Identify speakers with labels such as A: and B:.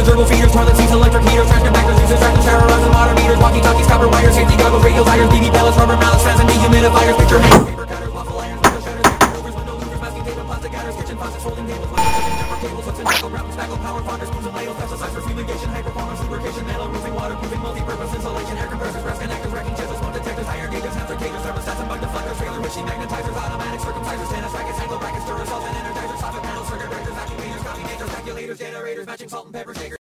A: turbo feeders, toilet seats, electric heaters, trash compactors, juices, tractors, shower rods, and water meters, walkie-talkies, copper wires, safety goggles, radios, irons, BB pellets, rubber mallets, fans, and dehumidifiers, picture makers, paper cutters, waffle irons, window shutters, paper louvers, window louvers, masking tape, and plastic adders, kitchen faucets, folding tables, network cables, hooks and tackle, ground, spackle, power fonders, spoons and ladles, pesticides for fumigation, high performance, lubrication, metal-roofing, waterproofing, multi-purpose insulation, air compressors, rest connectors, wrecking chisels, smoke detectors, iron gauges, hazard gauges, thermostats, and bug deflectors, trailer machine magnetizers, automatics, circumcisers, tennis rackets, angle brackets, stirrers, salt and energizers, soffit panels, circuit breakers, actuators, copy makers, calculators, generators, matching salt and pepper shakers.